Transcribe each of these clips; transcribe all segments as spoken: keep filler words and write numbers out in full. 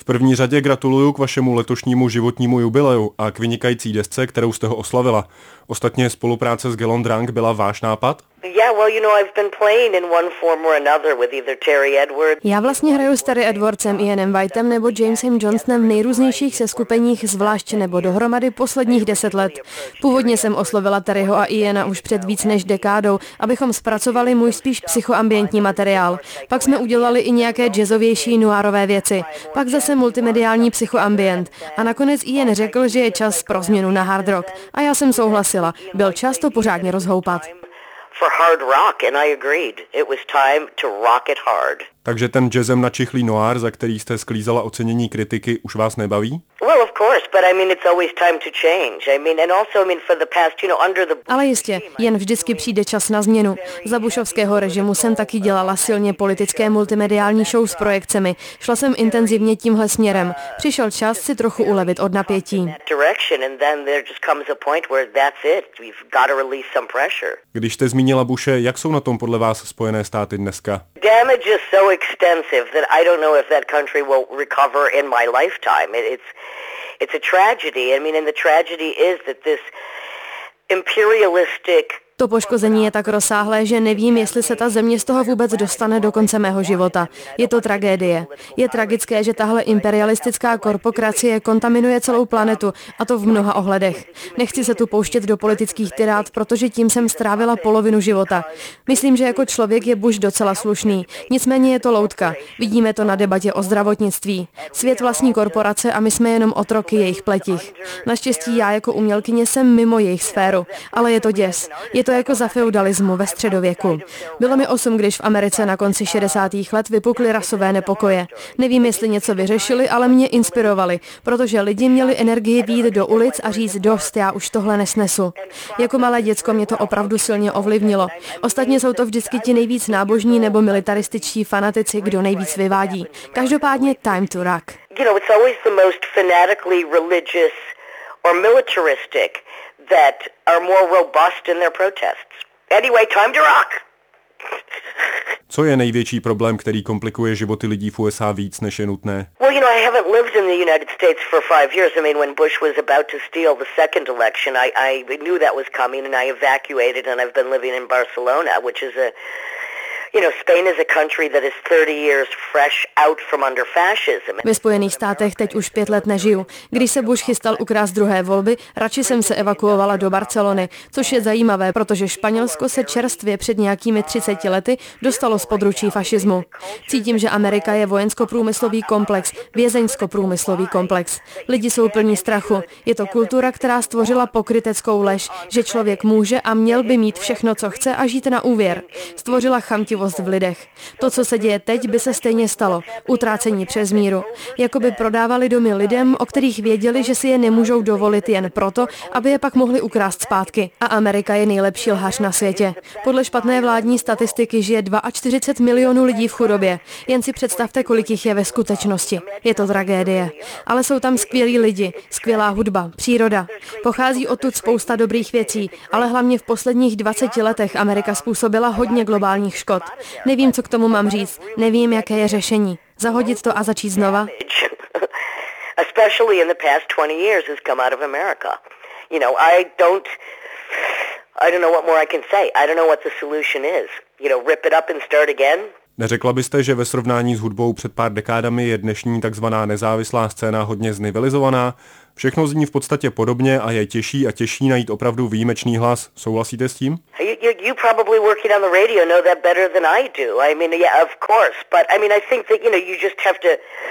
V první řadě gratuluju k vašemu letošnímu životnímu jubileu a k vynikající desce, kterou jste ho oslavila. Ostatně spolupráce s Gelon Drunk byla váš nápad? Já vlastně hraju s Terry Edwardsem, Ianem Whitem nebo Jamesem Johnsonem v nejrůznějších seskupeních zvlášť nebo dohromady posledních deset let. Původně jsem oslovila Terryho a Iana už před víc než dekádou, abychom zpracovali můj spíš psychoambientní materiál. Pak jsme udělali i nějaké jazzovější noirové věci. Pak zase multimediální psychoambient. A nakonec Ian řekl, že je čas pro změnu na hard rock. A já jsem souhlasila. Byl čas to pořádně rozhoupat. For hard rock, and I agreed. It was time to rock it hard. Takže ten jazzem načichlý noir, za který jste sklízela ocenění kritiky, už vás nebaví? Well, of course, but I mean it's always time to change. I mean and also I mean for the past, you know, under the Ale jistě, jen vždycky přijde čas na změnu. Za Bushovského režimu jsem taky dělala silně politické multimediální show s projekcemi. Šla jsem intenzivně tímhle směrem. Přišel čas si trochu ulevit od napětí. Když jste zmínila Bushe, jak jsou na tom podle vás Spojené státy dneska? Damage is so extensive that I don't know if that country will recover in my lifetime. It, it's it's a tragedy. I mean, and the tragedy is that this imperialistic To poškození je tak rozsáhlé, že nevím, jestli se ta země z toho vůbec dostane do konce mého života. Je to tragédie. Je tragické, že tahle imperialistická korpokracie kontaminuje celou planetu, a to v mnoha ohledech. Nechci se tu pouštět do politických tirád, protože tím jsem strávila polovinu života. Myslím, že jako člověk je Bush docela slušný. Nicméně je to loutka. Vidíme to na debatě o zdravotnictví. Svět vlastní korporace a my jsme jenom otroky jejich pletích. Naštěstí já jako umělkyně jsem mimo jejich sféru, ale je to děs. Je to jako za feudalismu ve středověku. Bylo mi osm, když v Americe na konci šedesátých let vypukly rasové nepokoje. Nevím, jestli něco vyřešili, ale mě inspirovali, protože lidi měli energii vyjít do ulic a říct dost, já už tohle nesnesu. Jako malé děcko mě to opravdu silně ovlivnilo. Ostatně jsou to vždycky ti nejvíc nábožní nebo militarističtí fanatici, kdo nejvíc vyvádí. Každopádně time to rock. You know, it's always the most fanatically religious or militaristic that are more robust in their protests. Anyway, time to rock. Co je největší problém, který komplikuje životy lidí v U S A víc, než je nutné? Well, you know, I haven't lived in the United States for five years. I mean, when Bush was about to steal the second election, I, I knew that was coming and I evacuated and I've been living in Barcelona, which is a You know, Spain is a country that is thirty years fresh out from under fascism. Ve Spojených státech teď už pět let nežiju. Když se Bush chystal ukrást druhé volby, radši jsem se evakuovala do Barcelony, což je zajímavé, protože Španělsko se čerstvě před nějakými třiceti lety dostalo z područí fašismu. Cítím, že Amerika je vojensko-průmyslový komplex, vězeňsko-průmyslový komplex. Lidi jsou plní strachu. Je to kultura, která stvořila pokryteckou lež, že člověk může a měl by mít všechno, co chce a žít na úvěr. Stvořila chamtivost v lidech. To, co se děje teď, by se stejně stalo. Utrácení přes míru. Jakoby prodávali domy lidem, o kterých věděli, že si je nemůžou dovolit jen proto, aby je pak mohli ukrást zpátky. A Amerika je nejlepší lhař na světě. Podle špatné vládní statistiky žije čtyřicet dva milionů lidí v chudobě. Jen si představte, kolik jich je ve skutečnosti. Je to tragédie. Ale jsou tam skvělí lidi, skvělá hudba, příroda. Pochází odtud spousta dobrých věcí, ale hlavně v posledních dvaceti letech Amerika způsobila hodně globálních škod. Nevím, co k tomu mám říct. Nevím, jaké je řešení. Zahodit to a začít znova? Especially in the past twenty years has come out of America. You know, I don't I don't know what more I can say. I don't know what the solution is. You know, rip it up and start again. Neřekla byste, že ve srovnání s hudbou před pár dekádami je dnešní takzvaná nezávislá scéna hodně znivelizovaná? Všechno zní v podstatě podobně a je těžší a těžší najít opravdu výjimečný hlas. Souhlasíte s tím? You, you, you probably working on the radio know that better than I do. I mean, yeah, of course, but I mean, I think that, you know, you just have to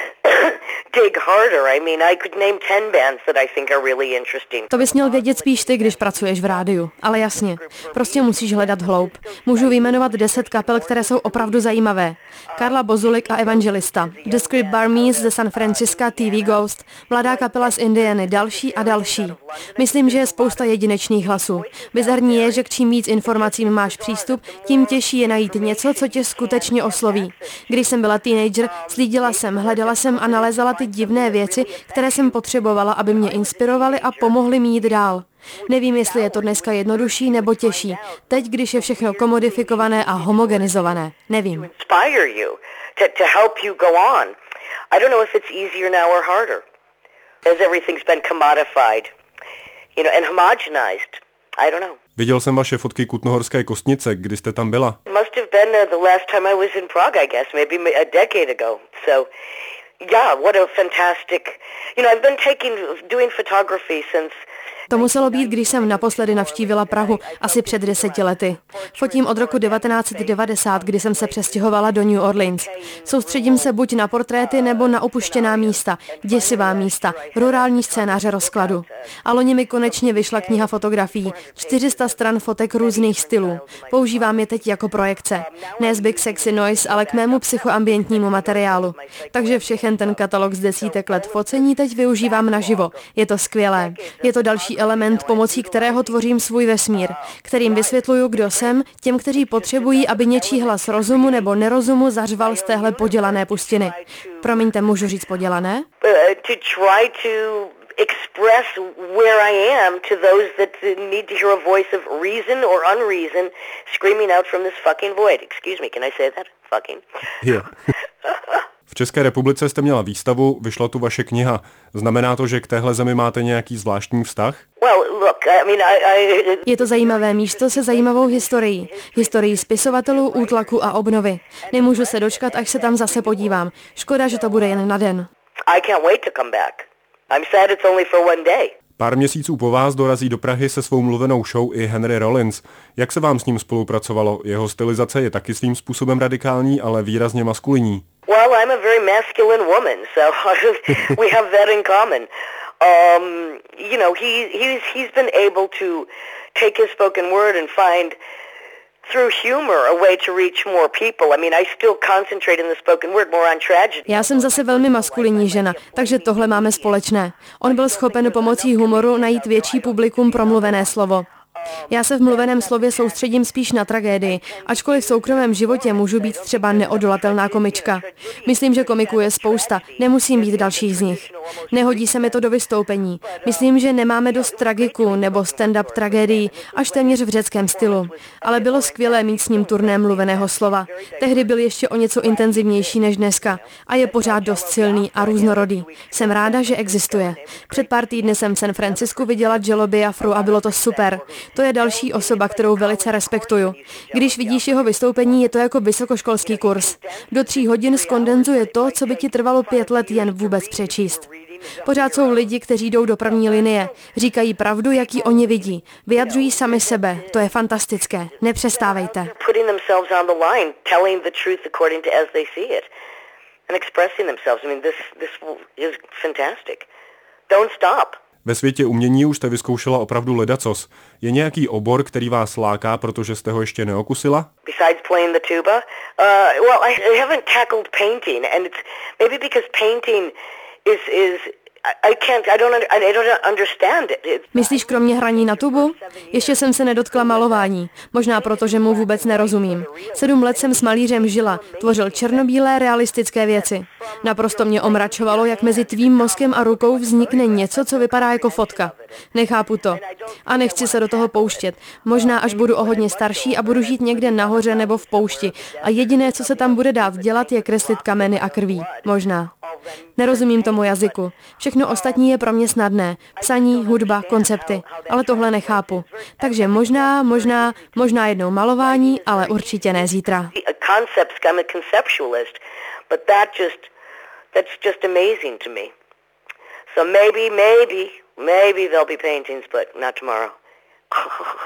dig harder. I mean, I could name ten bands that I think are really interesting. To bys měl vědět spíš ty, když pracuješ v rádiu. Ale jasně, prostě musíš hledat hloub. Můžu vyjmenovat deset kapel, které jsou opravdu zajímavé. Karla Bozulik a Evangelista, The Script Barmies ze San Francisca, T V Ghost, mladá kapela z Indiany, další a další. Myslím, že je spousta jedinečných hlasů. Bizarní je, že k čím víc informacím máš přístup, tím těžší je najít něco, co tě skutečně osloví. Když jsem byla teenager, slídila jsem, hledala jsem a nalézala ty divné věci, které jsem potřebovala, aby mě inspirovaly a pomohly mi jít dál. Nevím, jestli je to dneska jednodušší nebo těžší. Teď, když je všechno komodifikované a homogenizované. Nevím. I don't know if it's easier now or harder, as everything's been commodified, you know, and homogenized. I don't know. Viděl jsem vaše fotky Kutnohorské kostnice, kdy jste tam byla. Must have been uh, the last time I was in Prague, I guess, maybe a decade ago. So, yeah, what a fantastic, you know, I've been taking, doing photography since. To muselo být, když jsem naposledy navštívila Prahu, asi před deseti lety. Fotím od roku devatenáct set devadesát, kdy jsem se přestěhovala do New Orleans. Soustředím se buď na portréty nebo na opuštěná místa, děsivá místa, rurální scénáře rozkladu. A loni mi konečně vyšla kniha fotografií, čtyři sta stran fotek různých stylů. Používám je teď jako projekce. Ne z Big Sexy Noise, ale k mému psychoambientnímu materiálu. Takže všechen ten katalog z desítek let focení teď využívám naživo. Je to skvělé. Je to další element, pomocí kterého tvořím svůj vesmír, kterým vysvětluju, kdo jsem, těm, kteří potřebují, aby něčí hlas rozumu nebo nerozumu zařval z téhle podělané pustiny. Promiňte, můžu říct podělané? Express where I am to those that need to hear a voice of reason or unreason screaming out from this fucking void. Excuse me, can I say that? Fucking. Yeah. V České republice jste měla výstavu, vyšla tu vaše kniha. Znamená to, že k téhle zemi máte nějaký zvláštní vztah? Well, look, I mean, I, I... Je to zajímavé místo se zajímavou historií. Historií spisovatelů, útlaku a obnovy. Nemůžu se dočkat, až se tam zase podívám. Škoda, že to bude jen na den. I can't wait to come back. I'm sad it's only for one day. Pár měsíců po vás dorazí do Prahy se svou mluvenou show i Henry Rollins. Jak se vám s ním spolupracovalo? Jeho stylizace je taky svým způsobem radikální, ale výrazně maskulinní. Well, I'm a very masculine woman, so we have that in common. Um, you know, he he's he's been able to take his spoken word and find through humor a way to reach more people. I mean, I still concentrate in the spoken word more on tragedy. Já jsem zase velmi maskulinní žena, takže tohle máme společné. On byl schopen pomocí humoru najít větší publikum pro mluvené slovo. Já se v mluveném slově soustředím spíš na tragédii, ačkoliv v soukromém životě můžu být třeba neodolatelná komička. Myslím, že komiků je spousta, nemusím být další z nich. Nehodí se mi to do vystoupení. Myslím, že nemáme dost tragiku nebo stand-up tragédií, až téměř v řeckém stylu. Ale bylo skvělé mít s ním turné mluveného slova. Tehdy byl ještě o něco intenzivnější než dneska a je pořád dost silný a různorodý. Jsem ráda, že existuje. Před pár týdny jsem v San Francisku viděla Jello Biafru a bylo to super. To je další osoba, kterou velice respektuju. Když vidíš jeho vystoupení, je to jako vysokoškolský kurz. Do tří hodin skondenzuje to, co by ti trvalo pět let jen vůbec přečíst. Pořád jsou lidi, kteří jdou do první linie. Říkají pravdu, jak ji oni vidí. Vyjadřují sami sebe. To je fantastické. Nepřestávejte. Ve světě umění už jste vyzkoušela opravdu ledacos. Je nějaký obor, který vás láká, protože jste ho ještě neokusila? Besides playing the tuba, uh, well, I haven't tackled painting, and it's maybe because painting is is I can't, I don't, I don't understand it. Myslíš kromě hraní na tubu? Ještě jsem se nedotkla malování. Možná proto, že mu vůbec nerozumím. Sedm let jsem s malířem žila. Tvořil černobílé realistické věci. Naprosto mě omračovalo, jak mezi tvým mozkem a rukou vznikne něco, co vypadá jako fotka. Nechápu to. A nechci se do toho pouštět. Možná až budu o hodně starší a budu žít někde nahoře nebo v poušti. A jediné, co se tam bude dát dělat, je kreslit kameny a krví. Možná. Nerozumím tomu jazyku. Všechno ostatní je pro mě snadné. Psaní, hudba, koncepty. Ale tohle nechápu. Takže možná, možná, možná jednou malování, ale určitě ne zítra. So maybe, maybe, maybe there'll be paintings, but not tomorrow.